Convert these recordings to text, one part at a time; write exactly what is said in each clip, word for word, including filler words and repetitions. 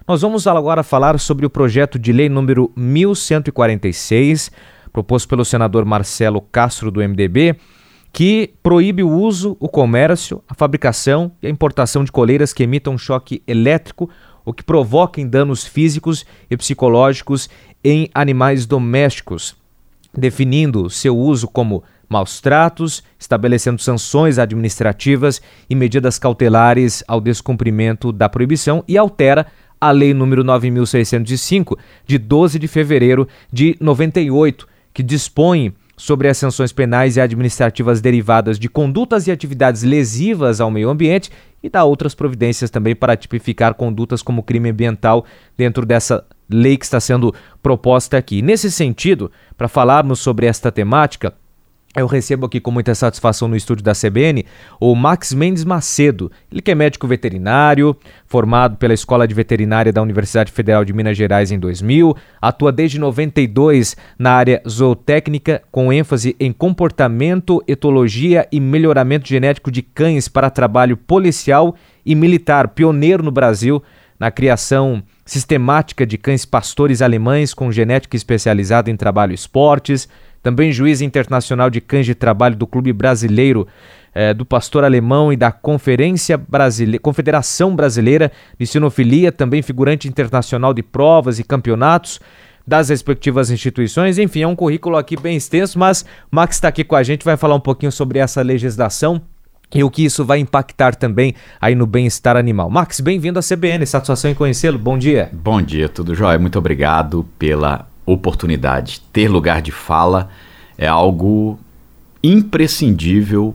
Nós vamos agora falar sobre o projeto de lei número mil cento e quarenta e seis, proposto pelo senador Marcelo Castro, do M D B, que proíbe o uso, o comércio, a fabricação e a importação de coleiras que emitam choque elétrico ou que provoquem danos físicos e psicológicos em animais domésticos, definindo seu uso como maus tratos, estabelecendo sanções administrativas e medidas cautelares ao descumprimento da proibição, e altera a Lei número nove mil seiscentos e cinco, de doze de fevereiro de noventa e oito, que dispõe sobre as sanções penais e administrativas derivadas de condutas e atividades lesivas ao meio ambiente, e dá outras providências também para tipificar condutas como crime ambiental dentro dessa lei que está sendo proposta aqui. Nesse sentido, para falarmos sobre esta temática, eu recebo aqui com muita satisfação no estúdio da C B N o Max Mendes Macedo. Ele que é médico veterinário, formado pela Escola de Veterinária da Universidade Federal de Minas Gerais em dois mil, atua desde noventa e dois na área zootécnica, com ênfase em comportamento, etologia e melhoramento genético de cães para trabalho policial e militar, pioneiro no Brasil na criação sistemática de cães pastores alemães com genética especializada em trabalho e esportes. Também juiz internacional de cães de trabalho do Clube Brasileiro eh, do Pastor Alemão e da Conferência Brasile... Confederação Brasileira de Sinofilia, também figurante internacional de provas e campeonatos das respectivas instituições. Enfim, é um currículo aqui bem extenso, mas o Max está aqui com a gente, vai falar um pouquinho sobre essa legislação e o que isso vai impactar também aí no bem-estar animal. Max, bem-vindo à C B N, satisfação em conhecê-lo, bom dia. Bom dia, tudo jóia, muito obrigado pela oportunidade. Ter lugar de fala é algo imprescindível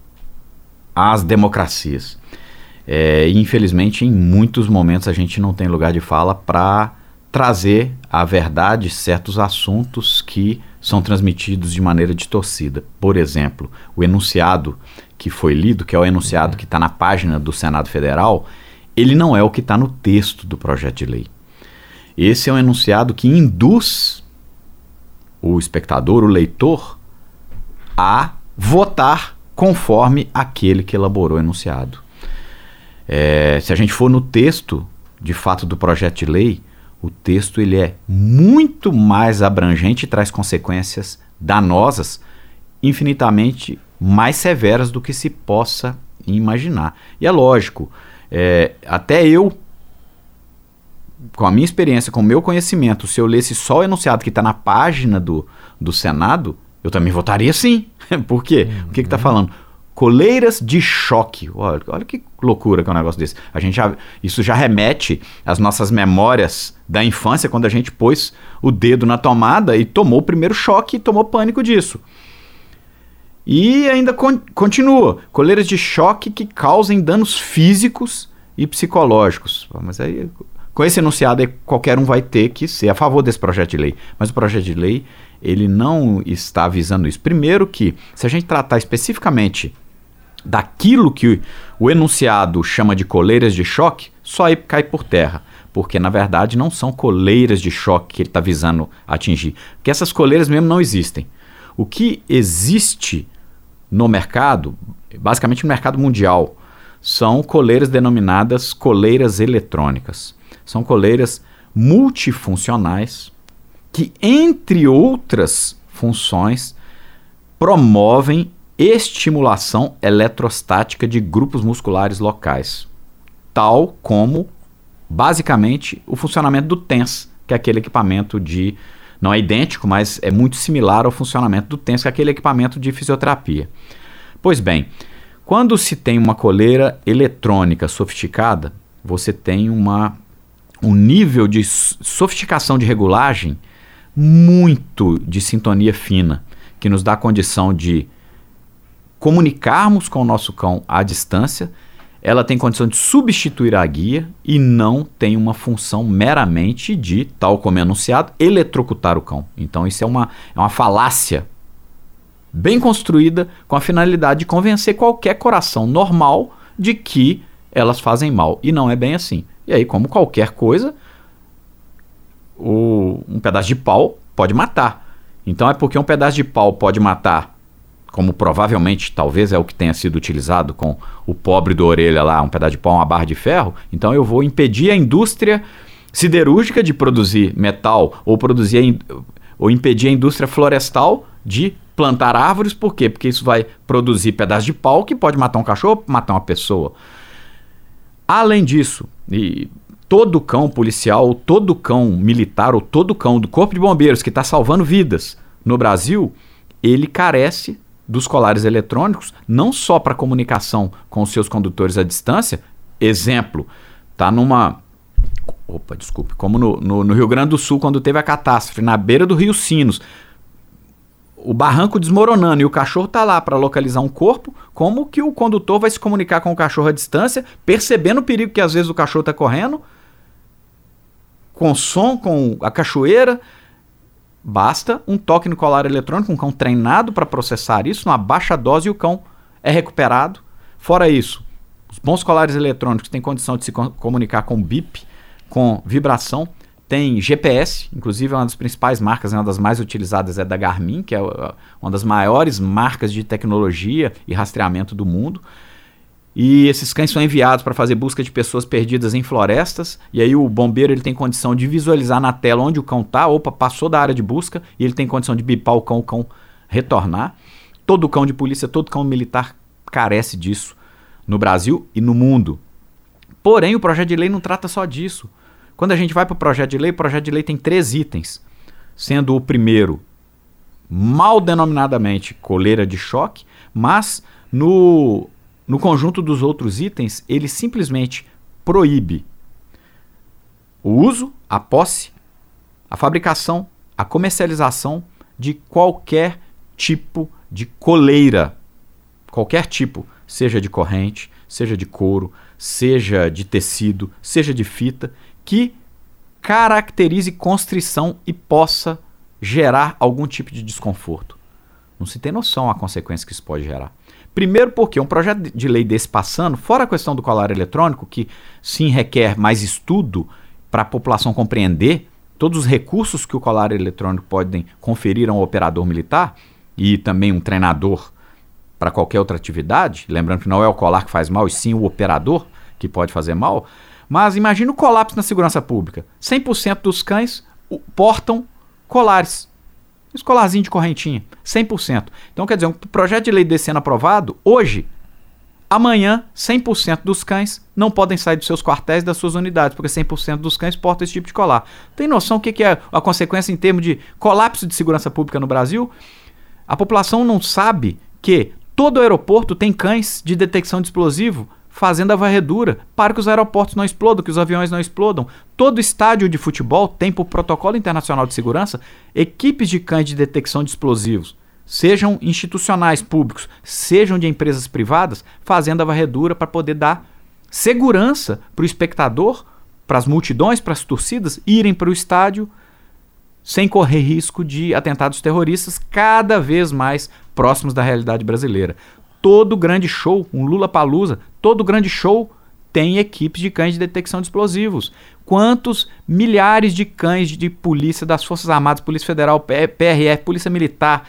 às democracias. É, infelizmente, em muitos momentos a gente não tem lugar de fala para trazer à verdade certos assuntos que são transmitidos de maneira distorcida. Por exemplo, o enunciado que foi lido, que é o enunciado que está na página do Senado Federal, ele não é o que está no texto do projeto de lei. Esse é um enunciado que induz o espectador, o leitor, a votar conforme aquele que elaborou o enunciado. É, se a gente for no texto, de fato, do projeto de lei, o texto ele é muito mais abrangente e traz consequências danosas, infinitamente mais severas do que se possa imaginar. E é lógico, é, até eu, com a minha experiência, com o meu conhecimento, se eu lesse só o enunciado que está na página do, do Senado, eu também votaria sim. Por quê? Uhum. O que está falando? Coleiras de choque. Olha, olha que loucura que é um negócio desse. A gente já, isso já remete às nossas memórias da infância, quando a gente pôs o dedo na tomada e tomou o primeiro choque e tomou pânico disso. E ainda con- continua. Coleiras de choque que causem danos físicos e psicológicos. Mas aí, com esse enunciado aí, qualquer um vai ter que ser a favor desse projeto de lei. Mas o projeto de lei, ele não está visando isso. Primeiro que, se a gente tratar especificamente daquilo que o enunciado chama de coleiras de choque, só aí cai por terra. Porque, na verdade, não são coleiras de choque que ele está visando atingir. Porque essas coleiras mesmo não existem. O que existe no mercado, basicamente no mercado mundial, são coleiras denominadas coleiras eletrônicas. São coleiras multifuncionais que, entre outras funções, promovem estimulação eletrostática de grupos musculares locais, tal como, basicamente, o funcionamento do TENS, que é aquele equipamento de... Não é idêntico, mas é muito similar ao funcionamento do TENS, que é aquele equipamento de fisioterapia. Pois bem, quando se tem uma coleira eletrônica sofisticada, você tem uma, um nível de sofisticação de regulagem muito de sintonia fina, que nos dá a condição de comunicarmos com o nosso cão à distância. Ela tem condição de substituir a guia e não tem uma função meramente de, tal como é anunciado, eletrocutar o cão. Então isso é uma, é uma falácia bem construída com a finalidade de convencer qualquer coração normal de que elas fazem mal. E não é bem assim. E aí, como qualquer coisa, o, um pedaço de pau pode matar. Então é porque um pedaço de pau pode matar, como provavelmente, talvez é o que tenha sido utilizado com o pobre do orelha lá, um pedaço de pau, uma barra de ferro, então eu vou impedir a indústria siderúrgica de produzir metal ou produzir ou impedir a indústria florestal de plantar árvores. Por quê? Porque isso vai produzir pedaço de pau que pode matar um cachorro, matar uma pessoa. Além disso, e todo cão policial, todo cão militar ou todo cão do Corpo de Bombeiros que está salvando vidas no Brasil, ele carece dos colares eletrônicos, não só para comunicação com os seus condutores à distância. Exemplo, tá numa... Opa, desculpe. Como no, no, no Rio Grande do Sul, quando teve a catástrofe, na beira do Rio Sinos, o barranco desmoronando e o cachorro tá lá para localizar um corpo, como que o condutor vai se comunicar com o cachorro à distância, percebendo o perigo que às vezes o cachorro está correndo, com som, com a cachoeira? Basta um toque no colar eletrônico, um cão treinado para processar isso, numa baixa dose, e o cão é recuperado. Fora isso, os bons colares eletrônicos têm condição de se co- comunicar com bip, com vibração, tem G P S, inclusive é uma das principais marcas, uma das mais utilizadas é da Garmin, que é uma das maiores marcas de tecnologia e rastreamento do mundo. E esses cães são enviados para fazer busca de pessoas perdidas em florestas, e aí o bombeiro ele tem condição de visualizar na tela onde o cão está, opa, passou da área de busca, e ele tem condição de bipar o cão, o cão retornar. Todo cão de polícia, todo cão militar carece disso no Brasil e no mundo. Porém, o projeto de lei não trata só disso. Quando a gente vai para o projeto de lei, o projeto de lei tem três itens, sendo o primeiro, mal denominadamente, coleira de choque, mas no... No conjunto dos outros itens, ele simplesmente proíbe o uso, a posse, a fabricação, a comercialização de qualquer tipo de coleira. Qualquer tipo, seja de corrente, seja de couro, seja de tecido, seja de fita, que caracterize constrição e possa gerar algum tipo de desconforto. Não se tem noção a consequência que isso pode gerar. Primeiro porque um projeto de lei desse passando, fora a questão do colar eletrônico, que sim requer mais estudo para a população compreender todos os recursos que o colar eletrônico pode conferir a um operador militar e também um treinador para qualquer outra atividade, lembrando que não é o colar que faz mal, e sim o operador que pode fazer mal. Mas imagina o colapso na segurança pública. cem por cento dos cães portam colares. Esse colarzinho de correntinha, cem por cento. Então, quer dizer, um projeto de lei desse sendo aprovado, hoje, amanhã, cem por cento dos cães não podem sair dos seus quartéis e das suas unidades, porque cem por cento dos cães portam esse tipo de colar. Tem noção do que é a consequência em termos de colapso de segurança pública no Brasil? A população não sabe que todo aeroporto tem cães de detecção de explosivo fazendo a varredura para que os aeroportos não explodam, que os aviões não explodam. Todo estádio de futebol tem, por protocolo internacional de segurança, equipes de cães de detecção de explosivos, sejam institucionais públicos, sejam de empresas privadas, fazendo a varredura para poder dar segurança para o espectador, para as multidões, para as torcidas irem para o estádio sem correr risco de atentados terroristas cada vez mais próximos da realidade brasileira. Todo grande show, um Lollapalooza, todo grande show tem equipes de cães de detecção de explosivos. Quantos milhares de cães de polícia das Forças Armadas, Polícia Federal, P R F, Polícia Militar,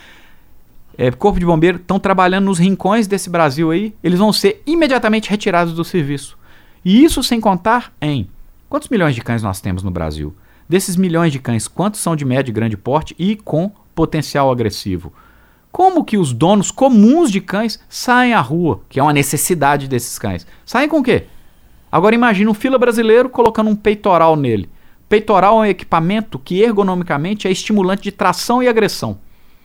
é, Corpo de Bombeiro, estão trabalhando nos rincões desse Brasil aí? Eles vão ser imediatamente retirados do serviço. E isso sem contar em quantos milhões de cães nós temos no Brasil? Desses milhões de cães, quantos são de médio e grande porte e com potencial agressivo? Como que os donos comuns de cães saem à rua, que é uma necessidade desses cães? Saem com o quê? Agora imagina um fila brasileiro colocando um peitoral nele. Peitoral é um equipamento que ergonomicamente é estimulante de tração e agressão.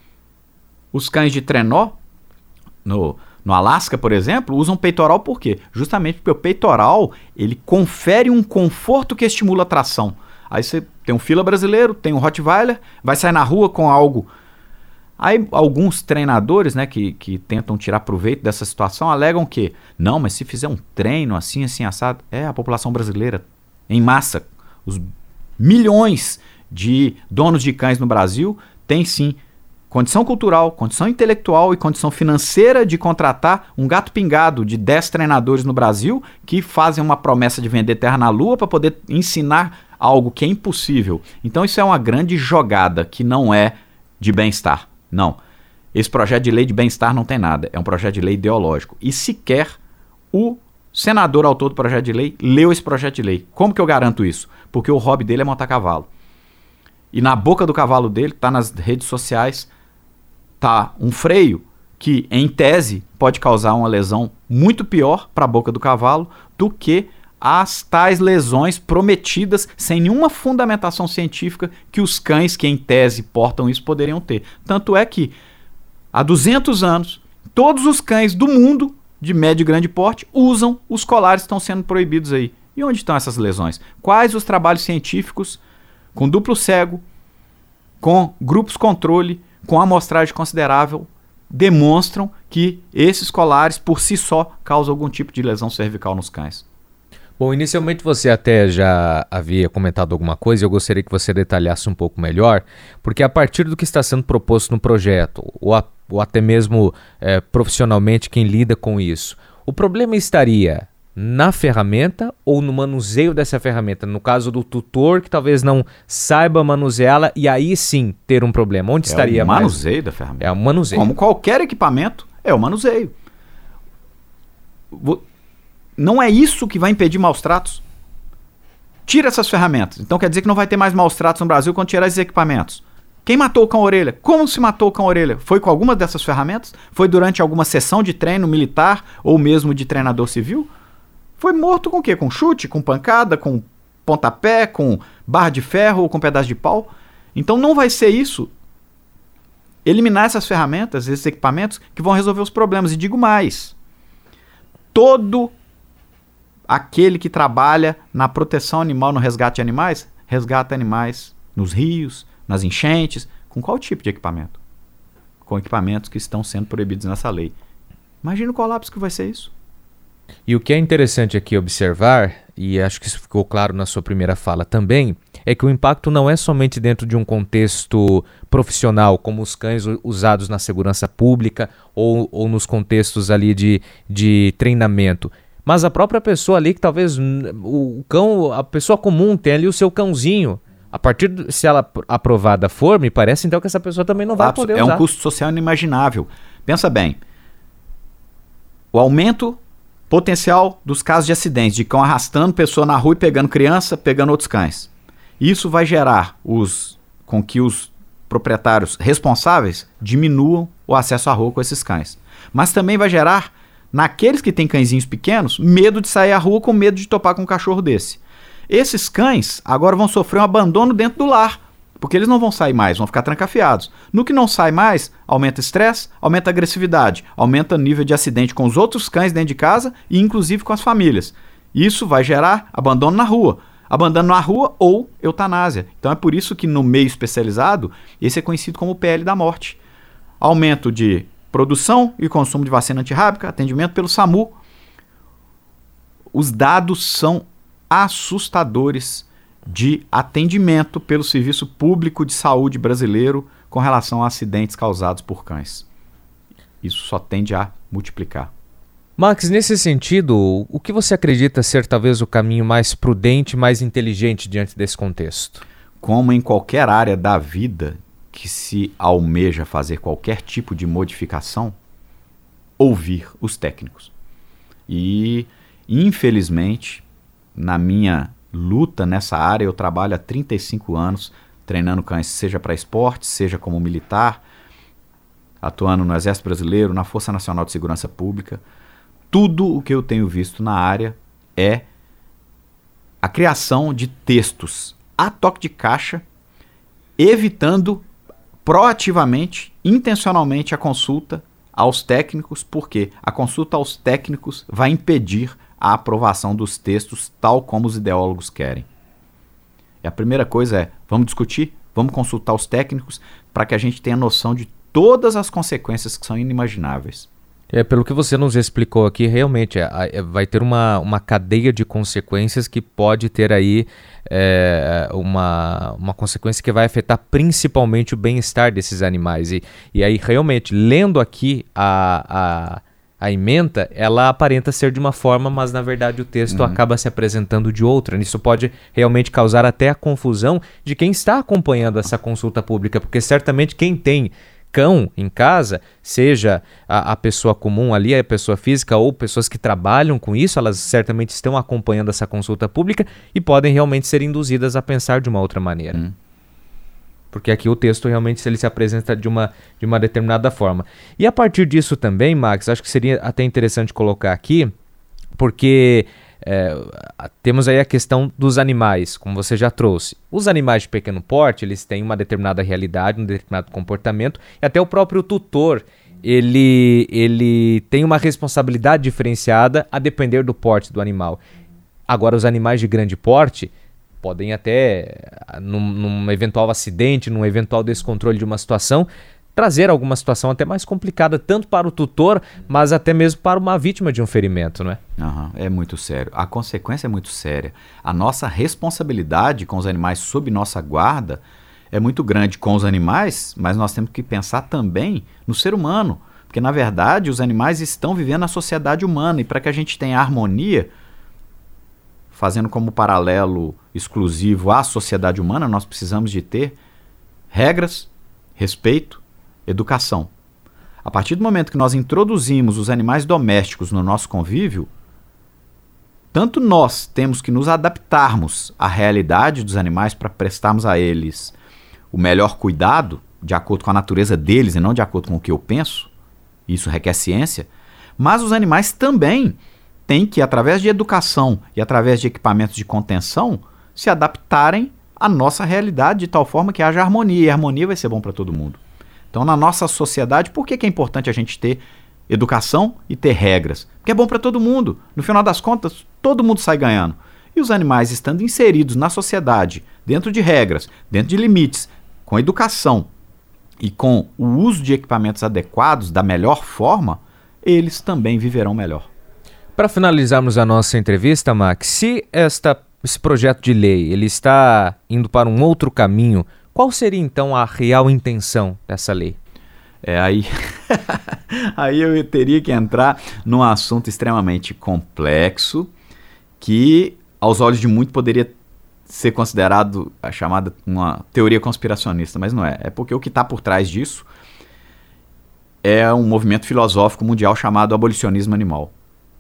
Os cães de trenó, no, no Alasca, por exemplo, usam peitoral por quê? Justamente porque o peitoral ele confere um conforto que estimula a tração. Aí você tem um fila brasileiro, tem um Rottweiler, vai sair na rua com algo. Aí alguns treinadores, né, que, que tentam tirar proveito dessa situação alegam que não, mas se fizer um treino assim, assim, assado, é a população brasileira em massa, os milhões de donos de cães no Brasil têm sim condição cultural, condição intelectual e condição financeira de contratar um gato pingado de dez treinadores no Brasil que fazem uma promessa de vender terra na lua para poder ensinar algo que é impossível. Então isso é uma grande jogada que não é de bem-estar. Não, esse projeto de lei de bem-estar não tem nada, é um projeto de lei ideológico. E sequer o senador autor do projeto de lei leu esse projeto de lei. Como que eu garanto isso? Porque o hobby dele é montar cavalo. E na boca do cavalo dele, tá nas redes sociais, tá um freio que, em tese, pode causar uma lesão muito pior para a boca do cavalo do que as tais lesões prometidas sem nenhuma fundamentação científica que os cães que, em tese, portam isso poderiam ter. Tanto é que, há duzentos anos, todos os cães do mundo, de médio e grande porte, usam os colares que estão sendo proibidos aí. E onde estão essas lesões? Quais os trabalhos científicos com duplo cego, com grupos controle, com amostragem considerável, demonstram que esses colares, por si só, causam algum tipo de lesão cervical nos cães? Bom, inicialmente você até já havia comentado alguma coisa e eu gostaria que você detalhasse um pouco melhor, porque a partir do que está sendo proposto no projeto, ou, a, ou até mesmo é, profissionalmente quem lida com isso, o problema estaria na ferramenta ou no manuseio dessa ferramenta? No caso do tutor que talvez não saiba manuseá-la e aí sim ter um problema. Onde é estaria o mais? manuseio da ferramenta. É o manuseio. Como qualquer equipamento, é o manuseio. Não é isso que vai impedir maus tratos. Tira essas ferramentas. Então quer dizer que não vai ter mais maus tratos no Brasil quando tirar esses equipamentos. Quem matou o cão-orelha? Como se matou o cão-orelha? Foi com alguma dessas ferramentas? Foi durante alguma sessão de treino militar ou mesmo de treinador civil? Foi morto com o quê? Com chute, com pancada, com pontapé, com barra de ferro ou com pedaço de pau? Então não vai ser isso. Eliminar essas ferramentas, esses equipamentos que vão resolver os problemas. E digo mais. Todo aquele que trabalha na proteção animal, no resgate de animais, resgata animais nos rios, nas enchentes. Com qual tipo de equipamento? Com equipamentos que estão sendo proibidos nessa lei. Imagina o colapso que vai ser isso. E o que é interessante aqui observar, e acho que isso ficou claro na sua primeira fala também, é que o impacto não é somente dentro de um contexto profissional, como os cães usados na segurança pública ou, ou nos contextos ali de, de treinamento, mas a própria pessoa ali que talvez o cão, a pessoa comum tem ali o seu cãozinho. A partir de, se ela aprovada for, me parece então que essa pessoa também não vai poder usar. É um custo social inimaginável. Pensa bem, o aumento potencial dos casos de acidentes, de cão arrastando pessoa na rua e pegando criança, pegando outros cães. Isso vai gerar os, com que os proprietários responsáveis diminuam o acesso à rua com esses cães. Mas também vai gerar, naqueles que têm cãezinhos pequenos, medo de sair à rua com medo de topar com um cachorro desse. Esses cães agora vão sofrer um abandono dentro do lar, porque eles não vão sair mais, vão ficar trancafiados. No que não sai mais, aumenta estresse, aumenta agressividade, aumenta o nível de acidente com os outros cães dentro de casa e inclusive com as famílias. Isso vai gerar abandono na rua. Abandono na rua ou eutanásia. Então é por isso que no meio especializado, esse é conhecido como P L da morte. Aumento de produção e consumo de vacina antirrábica, atendimento pelo SAMU. Os dados são assustadores de atendimento pelo Serviço Público de Saúde brasileiro com relação a acidentes causados por cães. Isso só tende a multiplicar. Max, nesse sentido, o que você acredita ser talvez o caminho mais prudente, mais inteligente diante desse contexto? Como em qualquer área da vida que se almeja fazer qualquer tipo de modificação, ouvir os técnicos. E, infelizmente, na minha luta nessa área, eu trabalho há trinta e cinco anos treinando cães, seja para esporte, seja como militar, atuando no Exército Brasileiro, na Força Nacional de Segurança Pública. Tudo o que eu tenho visto na área é a criação de textos a toque de caixa, evitando proativamente, intencionalmente a consulta aos técnicos, porque a consulta aos técnicos vai impedir a aprovação dos textos tal como os ideólogos querem. E a primeira coisa é, vamos discutir, vamos consultar os técnicos para que a gente tenha noção de todas as consequências que são inimagináveis. É, pelo que você nos explicou aqui, realmente é, é, vai ter uma, uma cadeia de consequências que pode ter aí é, uma, uma consequência que vai afetar principalmente o bem-estar desses animais. E, e aí, realmente, lendo aqui a, a, a ementa, ela aparenta ser de uma forma, mas na verdade o texto uhum. acaba se apresentando de outra. Isso pode realmente causar até a confusão de quem está acompanhando essa consulta pública, porque certamente quem tem cão em casa, seja a, a pessoa comum ali, a pessoa física ou pessoas que trabalham com isso, elas certamente estão acompanhando essa consulta pública e podem realmente ser induzidas a pensar de uma outra maneira. Hum. Porque aqui o texto realmente ele se apresenta de uma, de uma determinada forma. E a partir disso também, Max, acho que seria até interessante colocar aqui, porque é, temos aí a questão dos animais, como você já trouxe. Os animais de pequeno porte, eles têm uma determinada realidade, um determinado comportamento, e até o próprio tutor, ele, ele tem uma responsabilidade diferenciada a depender do porte do animal. Agora, os animais de grande porte podem até, num, num eventual acidente, num eventual descontrole de uma situação, trazer alguma situação até mais complicada, tanto para o tutor, mas até mesmo para uma vítima de um ferimento, não é? Uhum, é muito sério. A consequência é muito séria. A nossa responsabilidade com os animais sob nossa guarda é muito grande com os animais, mas nós temos que pensar também no ser humano, porque na verdade os animais estão vivendo na sociedade humana e para que a gente tenha harmonia, fazendo como paralelo exclusivo à sociedade humana, nós precisamos de ter regras, respeito, educação. A partir do momento que nós introduzimos os animais domésticos no nosso convívio, tanto nós temos que nos adaptarmos à realidade dos animais para prestarmos a eles o melhor cuidado, de acordo com a natureza deles e não de acordo com o que eu penso, isso requer ciência, mas os animais também têm que, através de educação e através de equipamentos de contenção, se adaptarem à nossa realidade de tal forma que haja harmonia, e a harmonia vai ser bom para todo mundo. Então, na nossa sociedade, por que que é importante a gente ter educação e ter regras? Porque é bom para todo mundo. No final das contas, todo mundo sai ganhando. E os animais estando inseridos na sociedade, dentro de regras, dentro de limites, com educação e com o uso de equipamentos adequados, da melhor forma, eles também viverão melhor. Para finalizarmos a nossa entrevista, Max, se esta, esse projeto de lei ele está indo para um outro caminho, qual seria então a real intenção dessa lei? É, aí, aí eu teria que entrar num assunto extremamente complexo que, aos olhos de muito, poderia ser considerado a chamada uma teoria conspiracionista, mas não é. É porque o que está por trás disso é um movimento filosófico mundial chamado abolicionismo animal.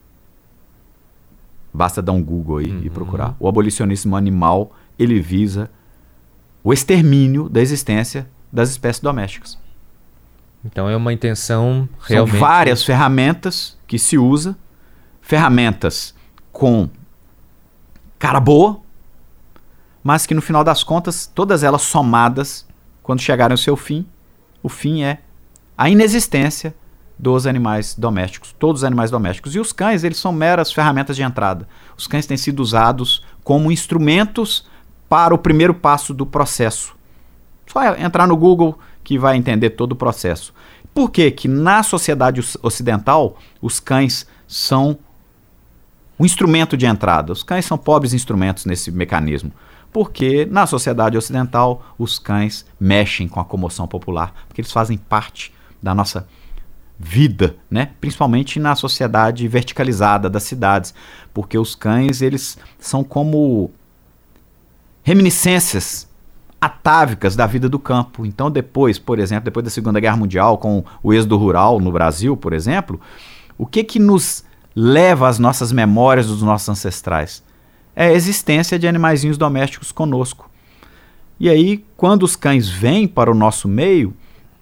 Basta dar um Google aí uhum. e procurar. O abolicionismo animal, ele visa o extermínio da existência das espécies domésticas. Então é uma intenção realmente... São várias ferramentas que se usa, ferramentas com cara boa, mas que no final das contas, todas elas somadas, quando chegarem ao seu fim, o fim é a inexistência dos animais domésticos, todos os animais domésticos. E os cães, eles são meras ferramentas de entrada. Os cães têm sido usados como instrumentos para o primeiro passo do processo. Só entrar no Google que vai entender todo o processo. Por que que na sociedade ocidental os cães são um instrumento de entrada? Os cães são pobres instrumentos nesse mecanismo. Porque na sociedade ocidental os cães mexem com a comoção popular, porque eles fazem parte da nossa vida, né? Principalmente na sociedade verticalizada das cidades, porque os cães eles são como reminiscências atávicas da vida do campo. Então depois, por exemplo, depois da Segunda Guerra Mundial, com o êxodo rural no Brasil, por exemplo, o que que nos leva às nossas memórias dos nossos ancestrais? É a existência de animaizinhos domésticos conosco. E aí, quando os cães vêm para o nosso meio,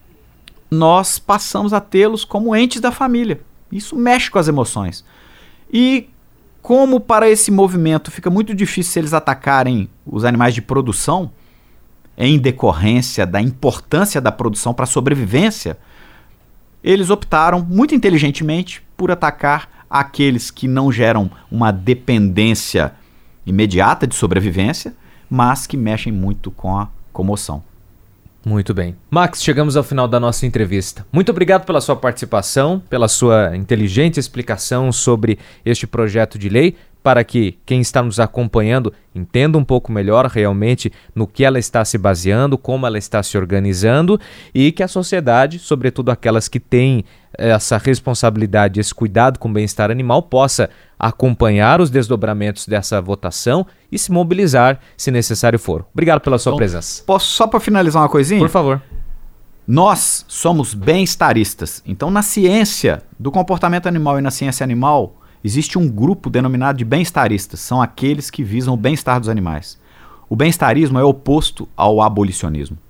nós passamos a tê-los como entes da família. Isso mexe com as emoções. E como para esse movimento fica muito difícil se eles atacarem os animais de produção, em decorrência da importância da produção para a sobrevivência, eles optaram muito inteligentemente por atacar aqueles que não geram uma dependência imediata de sobrevivência, mas que mexem muito com a comoção. Muito bem. Max, chegamos ao final da nossa entrevista. Muito obrigado pela sua participação, pela sua inteligente explicação sobre este projeto de lei, para que quem está nos acompanhando entenda um pouco melhor realmente no que ela está se baseando, como ela está se organizando e que a sociedade, sobretudo aquelas que têm essa responsabilidade, esse cuidado com o bem-estar animal, possa acompanhar os desdobramentos dessa votação e se mobilizar se necessário for. Obrigado pela sua então, presença. Posso só para finalizar uma coisinha? Por favor. Nós somos bem-estaristas. Então, na ciência do comportamento animal e na ciência animal, existe um grupo denominado de bem-estaristas. São aqueles que visam o bem-estar dos animais. O bem-estarismo é oposto ao abolicionismo.